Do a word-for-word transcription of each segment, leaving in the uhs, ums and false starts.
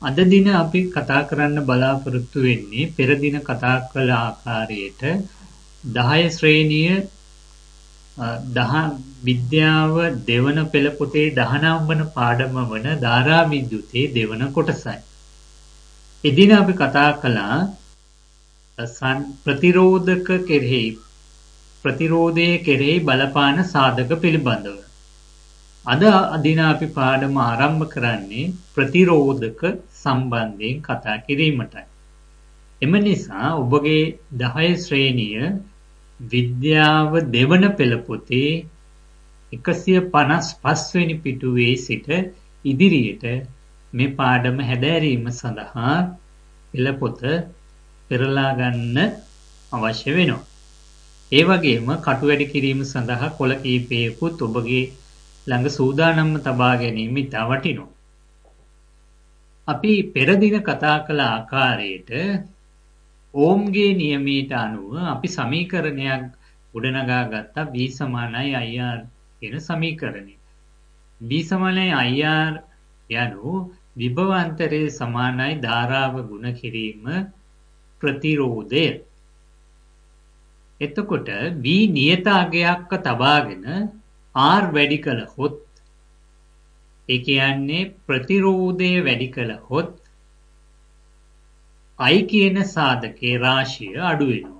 අද දින අපි කතා කරන්න බලාපොරොත්තු වෙන්නේ පෙර දින කතා කළ ආකාරයට දහය ශ්‍රේණිය දහ විද්‍යාව දෙවන පෙළ පොතේ දහනවම් වන පාඩම වන ධාරා විද්‍යුතේ දෙවන කොටසයි. එදින අපි කතා කළා ප්‍රතිරෝධක කෙරෙහි ප්‍රතිරෝධයේ කෙරෙහි බලපාන සාධක පිළිබඳව. අද අදින අපි පාඩම ආරම්භ කරන්නේ ප්‍රතිරෝධක සම්බන්ධයෙන් කතා කිරීමටයි. එම නිසා ඔබගේ දහය ශ්‍රේණිය විද්‍යාව දෙවන පෙළ පොතේ එකසිය පනස් පස් වෙනි පිටුවේ සිට ඉදිරියට මේ පාඩම හැදෑරීම සඳහා පෙළ පොත පෙරලා ගන්න අවශ්‍ය වෙනවා. ඒ වගේම කටු වැඩි කිරීම සඳහා කොළ කීපයකුත් ඔබගේ ළඟ සූදානම්ව තබා ගැනීම ඉතා වටිනවා. අපි පෙර දින කතා කළ ආකාරයට ඕම්ගේ නියමයට අනුව අපි සමීකරණයක් ගොඩනගා ගත්තා V සමානයි I R කියන සමීකරණය. V සමානයි I R යනු විභවාන්තරයේ සමානයි ධාරාව ගුණ කිරීම ප්‍රතිරෝධය. එතකොට V නියත අගයක්ව තබාගෙන R වැඩි කළහොත් ඒ කියන්නේ ප්‍රතිරෝධය වැඩි කළහොත් I කියන සාධකයේ රාශිය අඩු වෙනවා.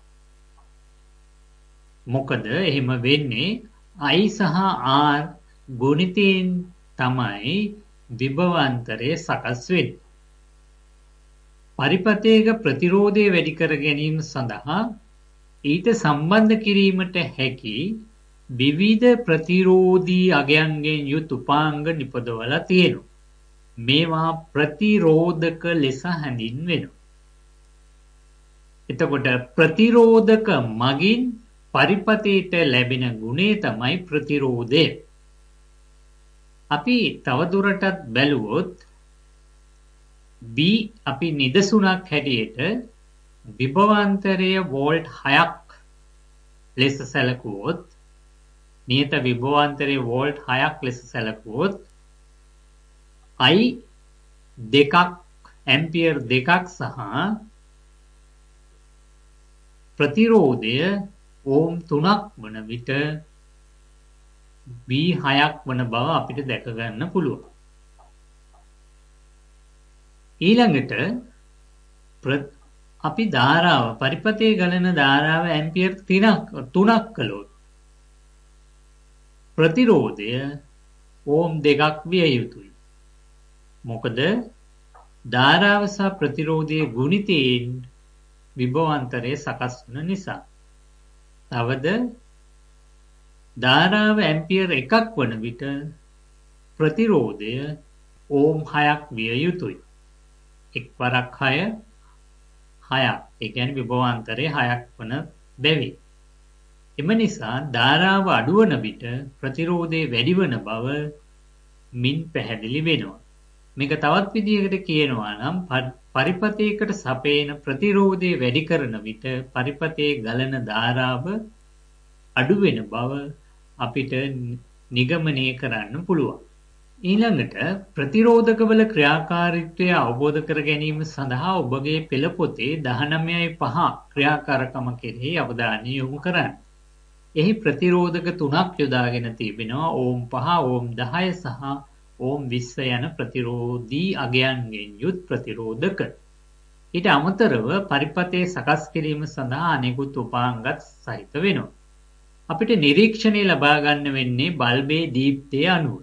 මොකද එහෙම වෙන්නේ I සහ R ගුණිතයෙන් තමයි විභවාන්තරය සකස් වෙන්නේ. පරිපථයක ප්‍රතිරෝධය වැඩි කර ගැනීම සඳහා ඊට සම්බන්ධ කිරීමට හැකි විවිධ ප්‍රතිරෝධී අගයන්ගෙන් යුත් උපාංග නිපදවලා තියෙනවා. මේවා ප්‍රතිරෝධක ලෙස හැඳින්වෙනවා. එතකොට ප්‍රතිරෝධක මගින් පරිපථයට ලැබෙන ගුණය තමයි ප්‍රතිරෝධය. අපි තවදුරටත් බැලුවොත් B අපි නිදසුනක් හැටියට විභවාන්තරය වෝල්ට් හයක් ලෙස සැලකුවොත් නියත විභවාන්තරයේ වෝල්ට් හයක් ලෙස සැලකුවොත් I දෙකක් ඇම්පියර් දෙකක් සහ ප්‍රතිරෝධය ඕම් තුනක් වන විට V හයක් වන බව අපිට දැක ගන්න පුළුවන්. ඊළඟට අපි ධාරාව පරිපථයේ ගලන ධාරාව ඇම්පියර් තුනක් කළොත් ප්‍රතිරෝධය ඕම් දෙකක් විය යුතුයි. මොකද ධාරාව සහ ප්‍රතිරෝධයේ ගුණිතයෙන් විභවාන්තරය සකස් වන නිසා. තවද ධාරාව ඇම්පියර් එකක් වන විට ප්‍රතිරෝධය ඕම් හයක් විය යුතුයි. එක් වරක් හය හයක්. ඒ කියන්නේ විභවාන්තරය හයක් වන බැවින්. එම නිසා ධාරාව අඩු වන විට ප්‍රතිරෝධය වැඩි වන බව මින් පැහැදිලි වෙනවා. මේක තවත් විදිහකට කියනවා නම් පරිපථයකට සපයන ප්‍රතිරෝධය වැඩි කරන විට පරිපථයේ ගලන ධාරාව අඩු වෙන බව අපිට නිගමනය කරන්න පුළුවන්. ඊළඟට ප්‍රතිරෝධකවල ක්‍රියාකාරීත්වය අවබෝධ කර ගැනීම සඳහා ඔබගේ පෙළ පොතේ දහනවයයි පහ ක්‍රියාකාරකම කෙරෙහි අවධානය යොමු කරන්න. එහි ප්‍රතිරෝධක තුනක් යොදාගෙන තිබෙනවා ඕම් පහ, ඕම් දහය සහ ඕම් විස්ස යන ප්‍රතිරෝධී අගයන්ගෙන් යුත් ප්‍රතිරෝධක. ඊට අමතරව පරිපථයේ සකස් කිරීම සඳහා අනෙකුත් උපාංගත් සහිත වෙනවා. අපිට නිරීක්ෂණය ලබා ගන්න වෙන්නේ බල්බේ දීප්තිය අනුව.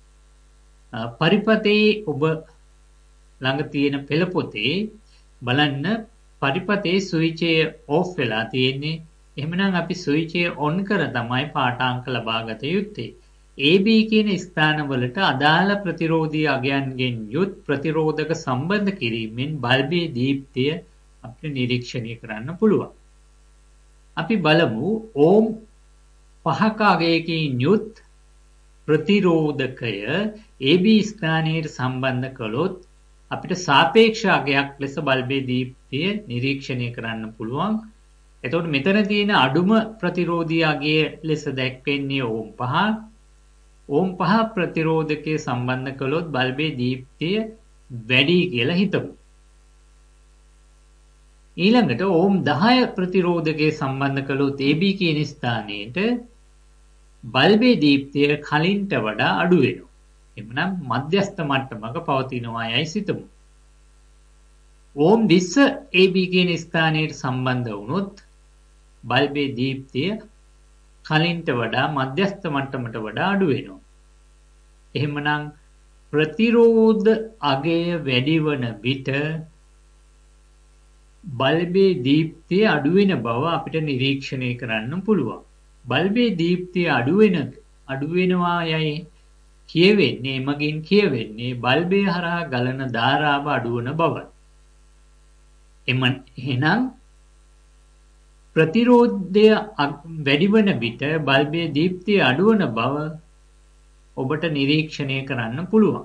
පරිපථයේ ඔබ ළඟ තියෙන පෙළ පොතේ බලන්න පරිපථයේ ස්විචය ඕෆ් වෙලා තියෙන්නේ. එහෙමනම් අපි ස්විචය ඔන් කර තමයි පාඨාංක ලබා ගත යුත්තේ. A B කියන ස්ථානවලට අදාළ ප්‍රතිරෝධී අගයන්ගෙන් යුත් ප්‍රතිරෝධක සම්බන්ධ කිරීමෙන් බල්බේ දීප්තිය අපිට නිරීක්ෂණය කරන්න පුළුවන්. අපි බලමු ඕම් පහක අගයකින් යුත් ප්‍රතිරෝධකය A B ස්ථානයට සම්බන්ධ කළොත් අපිට සාපේක්ෂ අගයක් ලෙස බල්බේ දීප්තිය නිරීක්ෂණය කරන්න පුළුවන්. එතකොට මෙතන තියෙන අඩුම ප්‍රතිරෝධී අගය ලෙස දැක්වෙන්නේ ඕම් පහ. ඕම් පහ ප්‍රතිරෝධකයේ සම්බන්ධ කළොත් බල්බේ දීප්තිය වැඩි කියලා හිතමු. ඊළඟට ඕම් දහය ප්‍රතිරෝධකයේ සම්බන්ධ කළොත් A B කියන ස්ථානයේට බල්බේ දීප්තිය කලින්ට වඩා අඩු වෙනවා. එමනම් මධ්‍යස්ථ මට්ටමක පවතිනවා යයි සිතමු. ඕම් විස්ස A B කියන ස්ථානයට සම්බන්ධ වුණොත් බල්බේ දීප්තිය කලින්ට වඩා මධ්‍යස්ථ මට්ටමට වඩා අඩු වෙනවා. එහෙමනම් ප්‍රතිරෝධ අගය වැඩි වන විට බල්බේ දීප්තිය අඩු වෙන බව අපිට නිරීක්ෂණය කරන්න පුළුවන්. බල්බේ දීප්තිය අඩු වෙන අඩු වෙනවා යයි කියවෙන්නේ එමගින් කියවෙන්නේ බල්බේ හරහා ගලන ධාරාව අඩු වන බවයි. එම එහෙනම් ප්‍රතිරෝධය වැඩි වන විට බල්බේ දීප්තිය අඩු වන බව ඔබට නිරීක්ෂණය කරන්න පුළුවන්.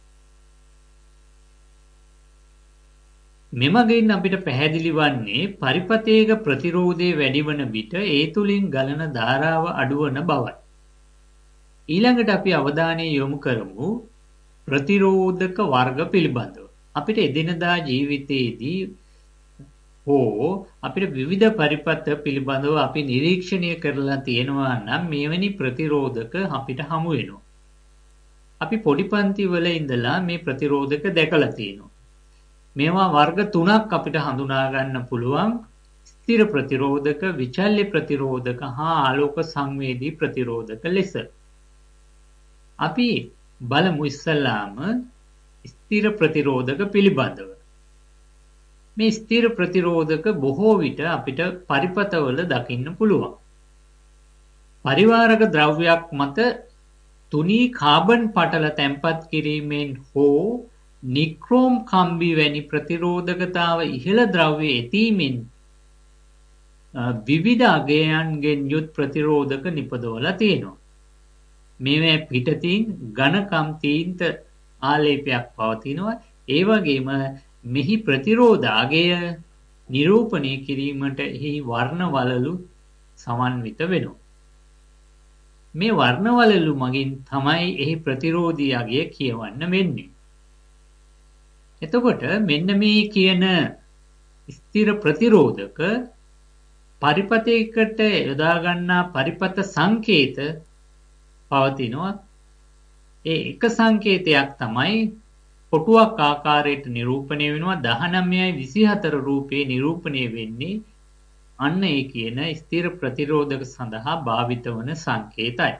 මෙමගින් අපිට පැහැදිලි වන්නේ පරිපථයක ප්‍රතිරෝධය වැඩි වන විට ඒ තුලින් ගලන ධාරාව අඩු වන බවයි. ඊළඟට අපි අවධානය යොමු කරමු ප්‍රතිරෝධක වර්ග පිළිබඳව. අපිට එදිනදා ජීවිතයේදී හෝ අපිට විවිධ පරිපථ පිළිබඳව අපි නිරීක්ෂණය කරලා තියෙනවා නම් මෙවැනි ප්‍රතිරෝධක අපිට හමු වෙනවා. අපි පොඩි පන්ති වල ඉඳලා මේ ප්‍රතිරෝධක දැකලා තියෙනවා. මේවා වර්ග තුනක් අපිට හඳුනා ගන්න පුළුවන්. ස්ථිර ප්‍රතිරෝධක, විචල්්‍ය ප්‍රතිරෝධක හා ආලෝක සංවේදී ප්‍රතිරෝධක ලෙස. අපි බලමු ඉස්සල්ලාම ස්ථිර ප්‍රතිරෝධක පිළිබඳව. මේ ස්ථිර ප්‍රතිරෝධක බොහෝ විට අපිට පරිපථවල දකින්න පුළුවන්. පරිවාරක ද්‍රව්‍යයක් මත තුනී කාබන් පටල තැන්පත් කිරීමෙන් හෝ නික්‍රෝම් කම්බි වැනි ප්‍රතිරෝධකතාව ඉහළ ද්‍රව්‍ය ඇතීමෙන් විවිධ අගයන්ගෙන් යුත් ප්‍රතිරෝධක නිපදවලා තියෙනවා. මේවා පිටතින් ඝනකම් තීන්ත ආලේපයක් පවතිනවා. ඒ වගේම මෙහි ප්‍රතිරෝධ අගය නිරූපණය කිරීමට එහි වර්ණ වලලු සමන්විත වෙනවා. මේ වර්ණ වලලු මගින් තමයි එහි ප්‍රතිරෝධී අගය කියවන්න වෙන්නේ. එතකොට මෙන්න මේ කියන ස්ථිර ප්‍රතිරෝධක පරිපථයකට යොදා ගන්නා පරිපථ සංකේත පවතිනවා. ඒ එක සංකේතයක් තමයි කොටුවක් ආකාරයට නිරූපණය වෙනවා. දහනවයයි විසිහතර රූපේ නිරූපණය වෙන්නේ අන්න ඒ කියන ස්ථිර ප්‍රතිරෝධක සඳහා භාවිත වන සංකේතයි.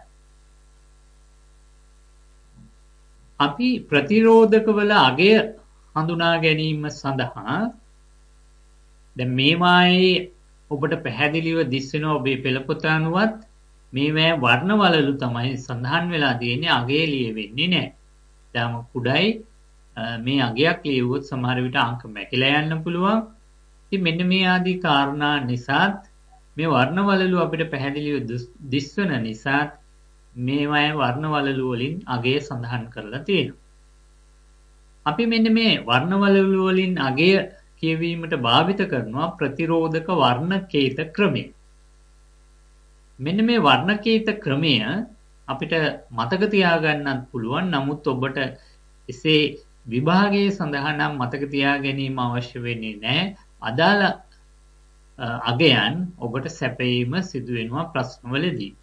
අපි ප්‍රතිරෝධකවල අගය හඳුනා ගැනීම සඳහා දැන් මේවායේ ඔබට පැහැදිලිව දිස් වෙනවා ඔබේ පෙළපොත අනුවත් මේවා වර්ණවලලු තමයි සඳහන් වෙලා තියෙන්නේ අගය ලියවෙන්නේ නැහැ. දාම කුඩයි මේ අගයක් ලියුවොත් සමහර විට අංක මැකිලා යන්න පුළුවන්. ඉතින් මෙන්න මේ ආදී කාරණා නිසාත් මේ වර්ණවලලු අපිට පැහැදිලිව දිස් වෙන නිසා මේවා වර්ණවලලු වලින් අගය සඳහන් කරලා තියෙනවා. අපි මෙන්න මේ වර්ණවලලු වලින් අගය කියවීමට භාවිත කරනවා ප්‍රතිරෝධක වර්ණකේත ක්‍රමය. මෙන්න මේ වර්ණකේත ක්‍රමය අපිට මතක තියාගන්නත් පුළුවන්. නමුත් ඔබට එසේ විභාගයේ සඳහා නම් මතක තියා ගැනීම අවශ්‍ය වෙන්නේ නැහැ. අදාළ අගයන් ඔබට සැපයීම සිදු වෙනවා ප්‍රශ්නවලදී.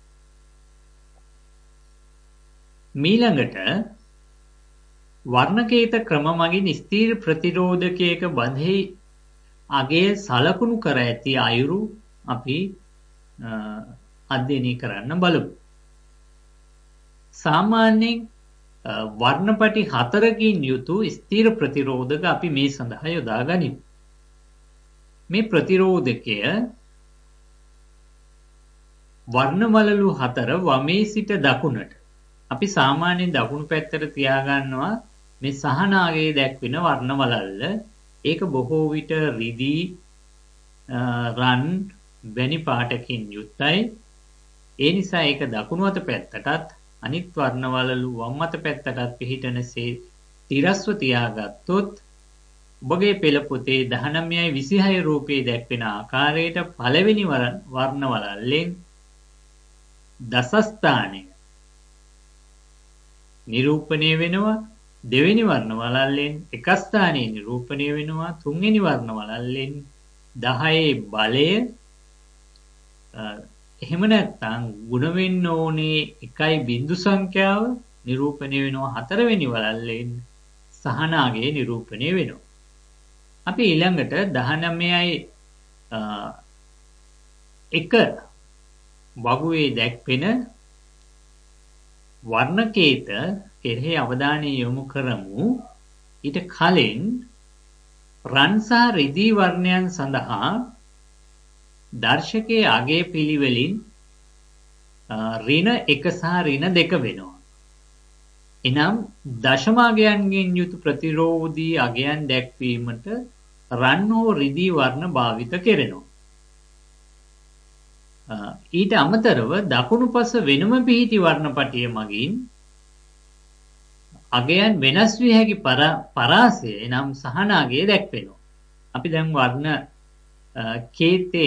මීළඟට වර්ණකේත ක්‍රම මගින් ස්ථිර ප්‍රතිරෝධකයක බඳෙහි අගය සලකුණු කර ඇති අයුරු අපි අධ්‍යයනය කරන්න බලමු. සාමාන්‍යයෙන් වර්ණපටි හතරකින් යුතු ස්ථිර ප්‍රතිරෝධක අපි මේ සඳහා යොදා ගනිමු. මේ ප්‍රතිරෝධකය වර්ණවලලු හතර වමේ සිට දකුණට අපි සාමාන්‍යයෙන් දකුණු පැත්තට තියාගන්නවා මේ සහනාගයේ දැක්වෙන වර්ණවලල්ල. ඒක බොහෝ විට රිදී රන් වැනි පාටකින් යුක්තයි. ඒ නිසා ඒක දකුණු අත පැත්තටත් අනිත් වර්ණවලලු වම් අත පැත්තටත් පිහිටනසේ තිරස්ව තියාගත්තොත් ඔබගේ පෙළ පොතේ දහනවයයි විසිහය රූපයේ දැක්වෙන ආකාරයට පළවෙනි වර්ණවලල්ලෙන් දසස්ථානය නිරූපණය වෙනවා. දෙවෙනි වර්ණ වලල්ලෙන් එක ස්ථානයේ නිරූපණය වෙනවා. තුන්වෙනි වර්ණ වලල්ලෙන් දහයේ බලය එහෙම නැත්නම් ಗುಣ වෙන්න ඕනේ එකයි බිංදු සංඛ්‍යාව නිරූපණය වෙනවා. හතරවෙනි වලල්ලෙන් සහනාගේ නිරූපණය වෙනවා. අපි ඊළඟට දහනවයයි එක වගුවේ දැක්වෙන වර්ණකේත කෙරෙහි අවධානය යොමු කරමු. ඊට කලින් රන් සහ රිදී වර්ණයන් සඳහා දර්ශකයේ අගය පිළිවෙලින් ඍණ එක සහ ඍණ දෙක වෙනවා. එනම් දශමාගයන්ගෙන් යුතු ප්‍රතිරෝධී අගයන් දැක්වීමට රන් හෝ රිදී වර්ණ භාවිත කෙරෙනවා. ඊට අමතරව දකුණු පස වෙනම පිහිටි වර්ණපටිය මගින් අගයන් වෙනස් විය හැකි පරාසය නම් සහනාගය දැක්වෙනවා. අපි දැන් වර්ණ කේතය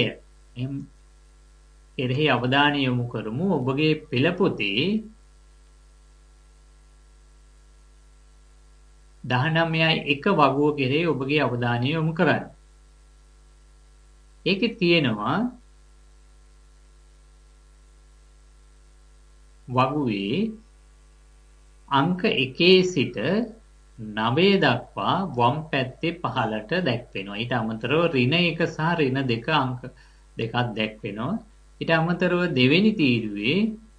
කෙරෙහි අවධානය යොමු කරමු. ඔබගේ පෙළ පොතේ දහනවයයි එක වගුව කෙරෙහි ඔබගේ අවධානය යොමු කරන්න. ඒකේ තියෙනවා වගුවේ අංක එකේ සිට නවය දක්වා වම් පැත්තේ පහළට දැක්වෙනවා. ඊට අමතරව ඍණ එක සහ ඍණ දෙක අංක දෙකක් දැක්වෙනවා. ඊට අමතරව දෙවෙනි තීරුවේ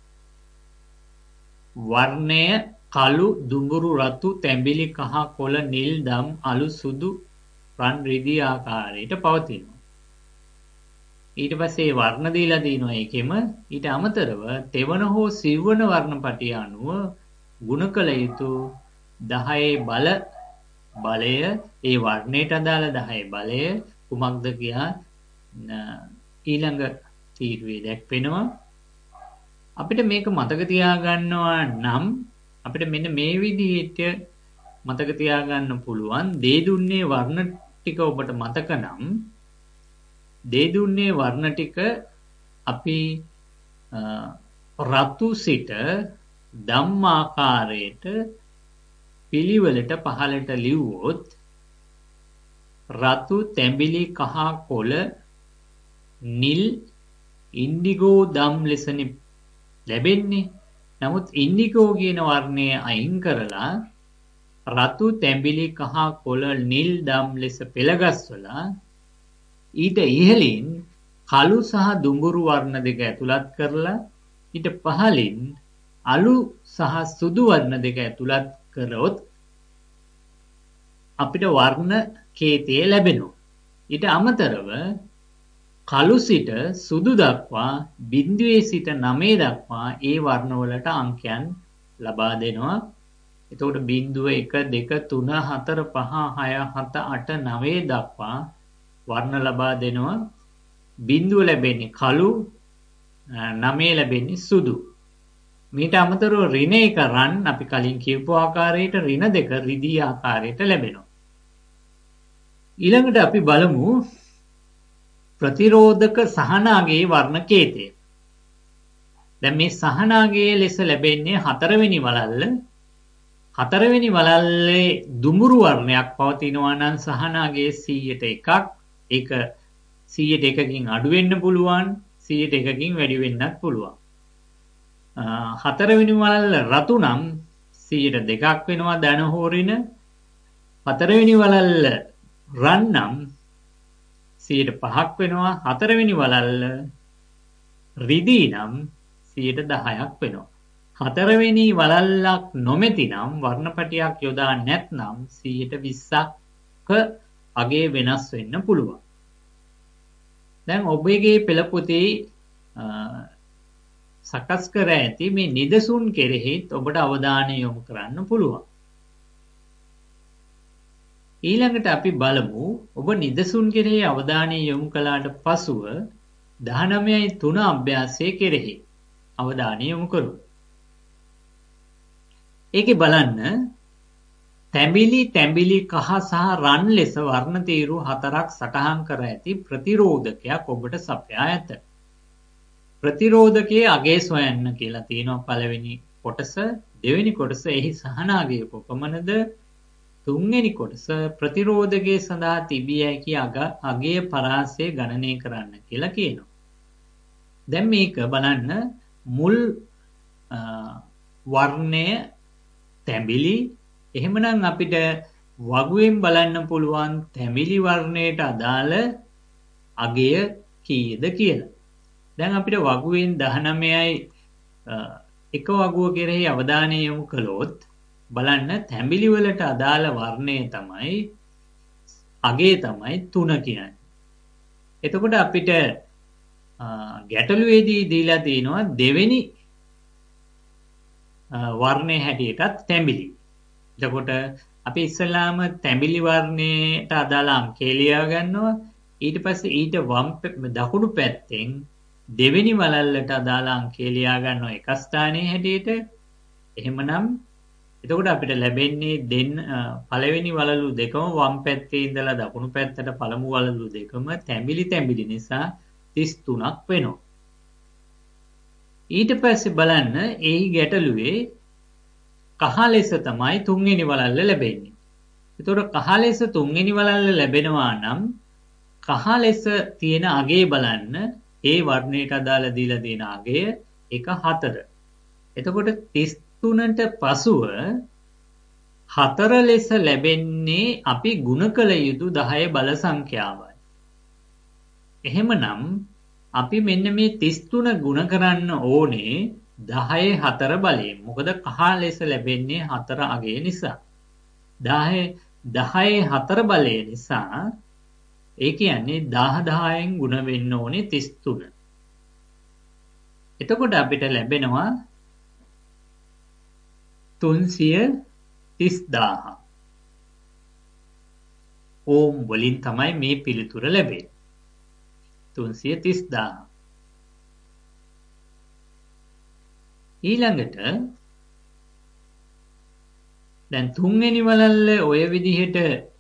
වර්ණය කළු, දුඹුරු, රතු, තැඹිලි, කහ, කොළ, නිල්, දම්, අලු, සුදු, රන් රිදී ආකාරයට පවතිනවා. ඊට පස්සේ වර්ණ දීලා දිනවා ඒකෙම. ඊට අමතරව තෙවන හෝ සිව්වන වර්ණපටිය අනුව ගුණ කළ යුතු දහයේ බල බලය ඒ වර්ණයට අදාළ දහයේ බලය කුමක්ද කියා ඊළඟ තීරුවේ දැක්වෙනවා. අපිට මේක මතක තියාගන්නවා නම් අපිට මෙන්න මේ විදිහට මතක තියාගන්න පුළුවන්. දේ දුන්නේ වර්ණ ටික ඔබට මතක නම් දේ දුන්නේ වර්ණ ටික අපි රතු සිට ධම් ආකාරයට පිළිවෙලට පහළට ලිව්වොත් රතු, තැඹිලි, කහ, කොළ, නිල්, ඉන්ඩිගෝ ධම් ලෙසනේ ලැබෙන්නේ. නමුත් ඉන්ඩිගෝ කියන වර්ණය අයින් කරලා රතු, තැඹිලි, කහ, කොළ, නිල් ධම් ලෙස පෙළගස්වලා ඊට ඉහළින් කළු සහ දුඹුරු වර්ණ දෙක ඇතුළත් කරලා ඊට පහළින් අලු සහ සුදු වර්ණ දෙක ඇතුළත් කරොත් අපිට වර්ණ කේතය ලැබෙනවා. ඊට අමතරව කළු සිට සුදු දක්වා බිංදුවේ සිට නවය දක්වා ඒ වර්ණවලට අංකයන් ලබා දෙනවා. එතකොට බිංදුව එක, දෙක, තුන, හතර, පහ, හය, හත, අට, නවය දක්වා වර්ණ ලබා දෙනවා. බිංදුව ලැබෙන්නේ කළු, නවය ලැබෙන්නේ සුදු. මීට අමතරව ඍණ එක රන් අපි කලින් කියපු ආකාරයට ඍණ දෙක රිදී ආකාරයට ලැබෙනවා. ඊළඟට අපි බලමු ප්‍රතිරෝධක සහනාගයේ වර්ණ කේතය. දැන් මේ සහනාගයේ ලෙස ලැබෙන්නේ හතරවෙනි වලල්ල. හතරවෙනි වලල්ලේ දුඹුරු වර්ණයක් පවතිනවා නම් සහනාගයේ සීයට එකක්. ඒක සීයට එකකින් අඩු වෙන්න පුළුවන්, සීයට එකකින් වැඩි වෙන්නත් පුළුවන්. හතරවෙනි වලල්ල රතු නම් සීයට දෙකක් වෙනවා ධන හෝ ඍණ. හතරවෙනි වලල්ල රන් නම් සීයට පහක් වෙනවා. හතරවෙනි වලල්ල රිදී නම් සීයට දහයක් වෙනවා. හතරවෙනි වලල්ලක් නොමැති නම් වර්ණපටියක් යොදා නැත්නම් සීයට විස්සක අගේ වෙනස් වෙන්න පුළුවන්. දැන් ඔබගේ පෙළ පොතේ සකස් කර ඇති මේ නිදසුන් කෙරෙහිත් ඔබට අවධානය යොමු කරන්න පුළුවන්. ඊළඟට අපි බලමු ඔබ නිදසුන් කෙරෙහි අවධානය යොමු කළාට පසුව දහනවයයි තුන අභ්‍යාසය කෙරෙහි අවධානය යොමු කරමු. ඒකේ බලන්න තැඹිලි, තැඹිලි, කහ සහ රන් ලෙස වර්ණ තීරු හතරක් සටහන් කර ඇති ප්‍රතිරෝධකයක් ඔබට සපයා ඇත. ප්‍රතිරෝධකයේ අගය සොයන්න කියලා තියෙනවා පළවෙනි කොටස දෙවෙනි කොටස එහි සහනාගය කොපමණද තුන්වෙනි කොටස ප්‍රතිරෝධකයේ සඳහා තිබිය හැකි අගය පරාසය ගණනය කරන්න කියලා කියනවා. දැන් මේක බලන්න මුල් වර්ණය තැඹිලි. එහෙමනම් අපිට වගුවෙන් බලන්න පුළුවන් තැඹිලි වර්ණයට අදාළ අගය කීයද කියලා. දැන් අපිට වගුවෙන් දහනවයයි එක වගුව කෙරෙහි අවධානය යොමු කළොත් බලන්න තැඹිලි වලට අදාළ වර්ණය තමයි අගය තමයි තුන කියන්නේ. එතකොට අපිට ගැටලුවේදී දීලා තියෙනවා දෙවෙනි වර්ණය හැටියටත් තැඹිලි. එතකොට අපි ඉස්සෙල්ලාම තැඹිලි වර්ණයට අදාළ අංකය ලියා ගන්නවා. ඊට පස්සේ ඊට වම් දකුණු පැත්තෙන් දෙවෙනි වලල්ලට අදාළ අංකය ලියා ගන්නවා එක ස්ථානයේ හැටියට. එහෙමනම් එතකොට අපිට ලැබෙන්නේ දෙන්න පළවෙනි වලලු දෙකම වම් පැත්තේ ඉඳලා දකුණු පැත්තට පළමු වලලු දෙකම තැඹිලි තැඹිලි නිසා තිස් තුනක් වෙනවා. ඊට පස්සේ බලන්න එහි ගැටලුවේ කහ ලෙස තමයි තුන්වෙනි වලල්ල ලැබෙන්නේ. එතකොට කහ ලෙස තුන්වෙනි වලල්ල ලැබෙනවා නම් කහ ලෙස තියෙන අගය බලන්න ඒ වර්ණයට අදාළ දීලා තියෙන අගය එක හතර. එතකොට තිස් තුනට පසුව හතර ලෙස ලැබෙන්නේ අපි ගුණ කළ යුතු දහය බල සංඛ්‍යාවයි. එහෙමනම් අපි මෙන්න මේ තිස් තුන ගුණ කරන්න ඕනේ දහය හතර බලයෙන්. මොකද කහ ලෙස ලැබෙන්නේ හතර අගය නිසා. දහය හතර බලය නිසා ඒ කියන්නේ දහ දහයෙන් ගුණ වෙන්න ඕනේ තිස් තුන. එතකොට අපිට ලැබෙනවා තුන්සිය තිස් දාහක්. ඕම් වලින් තමයි මේ පිළිතුර ලැබෙන්නේ. තුන්සිය තිස් දාහක්. ඊළඟට දැන් තුන්වෙනි වලල්ල ඔය විදිහට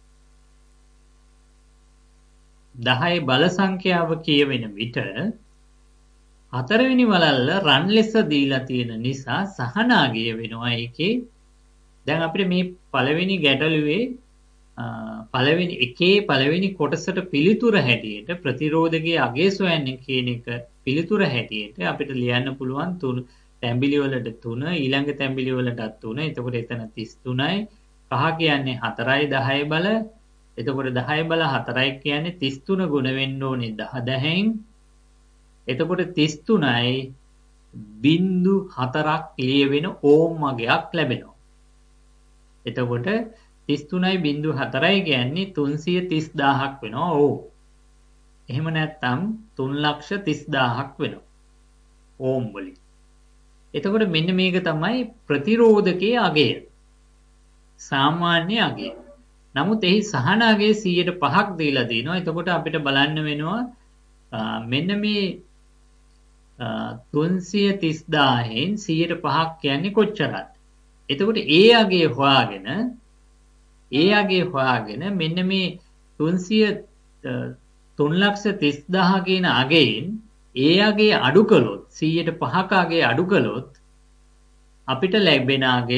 දහය බල සංඛ්‍යාව කියවෙන විට හතරවෙනි වලල්ල රන් ලෙස දීලා තියෙන නිසා සහනාගය වෙනවා ඒකේ. දැන් අපිට මේ පළවෙනි ගැටලුවේ පළවෙනි එකේ පළවෙනි කොටසට පිළිතුර හැටියට ප්‍රතිරෝධකයේ අගය සොයන්නේ කියන එක පිළිතුර හැටියට අපිට ලියන්න පුළුවන් තුන තැඹිලි වලට තුන ඊළඟ තැඹිලි වලටත් තුන. එතකොට එතන තිස් තුනයි. කහ කියන්නේ හතරයි දහය බල. එතකොට දහය බල හතරයි කියන්නේ තිස් තුන ගුණ වෙන්න ඕනේ දහ දහයෙන්. එතකොට තිස් තුනයි බිංදු හතරක් ලියවෙන ඕම් අගයක් ලැබෙනවා. එතකොට තිස් තුනයි බිංදු හතරයි කියන්නේ තුන්සිය තිස් දාහක් වෙනවා. ඕම්. එහෙම නැත්නම් තුන් ලක්ෂ තිස් දාහක් වෙනවා. ඕම් වලින්. එතකොට මෙන්න මේක තමයි ප්‍රතිරෝධකයේ අගය. සාමාන්‍ය අගය. නමුත් එහි සහන අගය සීයට පහක් දීලා දිනවා. එතකොට අපිට බලන්න වෙනවා මෙන්න මේ තුන්සිය තිස් දාහයෙන් සීයට පහක් කියන්නේ කොච්චරද? එතකොට ඒ අගය හොයාගෙන ඒ අගය හොයාගෙන මෙන්න මේ තුන්සිය තුන් ලක්ෂ තිස් දාහ කියන අගයෙන් ඒ අගය අඩු කළොත් සීයට පහක අගය අඩු කළොත් අපිට ලැබෙන අගය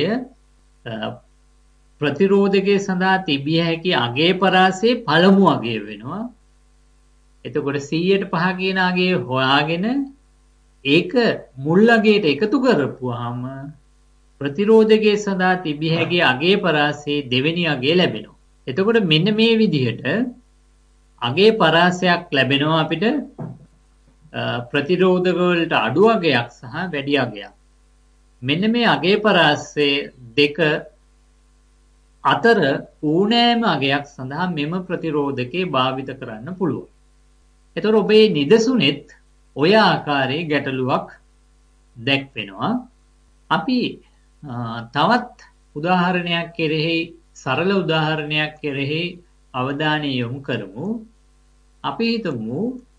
ප්‍රතිරෝධකයේ සඳහා තිබිය හැකි අගය පරාසයේ පළමු අගය වෙනවා. එතකොට සීයට පහ කියන අගය හොයාගෙන ඒක මුල් අගයට එකතු කරපුවාම ප්‍රතිරෝධකයේ සඳහා තිබිය හැකි අගය පරාසයේ දෙවෙනි අගය ලැබෙනවා. එතකොට මෙන්න මේ විදිහට අගය පරාසයක් ලැබෙනවා අපිට ප්‍රතිරෝධක වලට අඩු අගයක් සහ වැඩි අගයක්. මෙන්න මේ අගය පරාසයේ දෙක අතර ඕනෑම අගයක් සඳහා මෙම ප්‍රතිරෝධකේ භාවිත කරන්න පුළුවන්. එතකොට ඔබේ නිදසුනේත් ඔය ආකාරයේ ගැටලුවක් දැක්වෙනවා. අපි තවත් උදාහරණයක් කෙරෙහි සරල උදාහරණයක් කෙරෙහි අවධානය යොමු කරමු. අපි හිතමු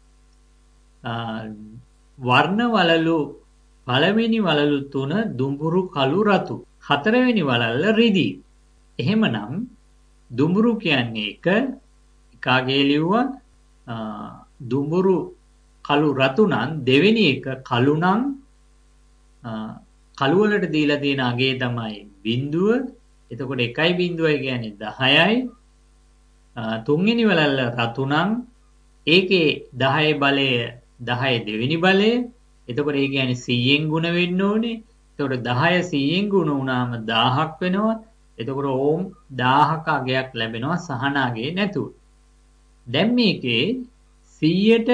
වර්ණ වලලු පළවෙනි වලලු තුන දුඹුරු කළු රතු හතරවෙනි වලල්ල රිදී. එහෙමනම් දුඹුරු කියන්නේ එක එකාගේ ලිව්වා දුඹුරු කළු රතු නම් දෙවෙනි එක කළු නම් කළු වලට දීලා තියෙන අගේ තමයි බිංදුව. එතකොට එකයි බිංදුවයි කියන්නේ දහයයි. තුන්වෙනි වලල්ල රතු නම් ඒකේ දහයේ බලය දහය දෙවෙනි බලය. එතකොට ඒ කියන්නේ සීයෙන් ගුණ වෙන්න ඕනේ. එතකොට දහය සීයෙන් ගුණ වුණාම දහයක් වෙනවා. එතකොට ඕම් දහයක අගයක් ලැබෙනවා සහන අගේ නැතුව. දැන් මේකේ සීයට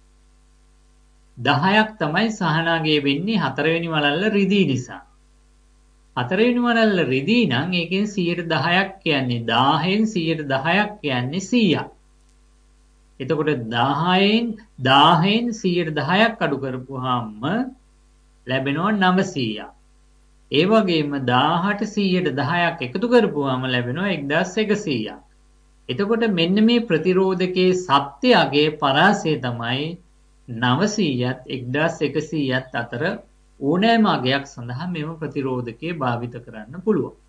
දහයක් තමයි සහන අගේ වෙන්නේ හතරවෙනි වලල්ල රිදී නිසා. හතරවෙනි වලල්ල රිදී නම් ඒකෙන් සීයට දහයක් කියන්නේ දහයෙන් සීයට දහයක් කියන්නේ සීයක්. එතකොට දහයෙන් දහයෙන් සීයට දහයක් අඩු කරපුවාම ලැබෙනවා නවසීයක්. ඒ වගේම දහයට සීයට දහයක් එකතු කරපුවාම ලැබෙනවා එක්දාස් එකසීයක්. එතකොට මෙන්න මේ ප්‍රතිරෝධකයේ සත්‍ය අගේ පරාසය තමයි නවසීයත් එක්දාස් එකසීයත් අතර ඕනෑම අගයක් සඳහා මෙම ප්‍රතිරෝධකය භාවිත කරන්න පුළුවන්.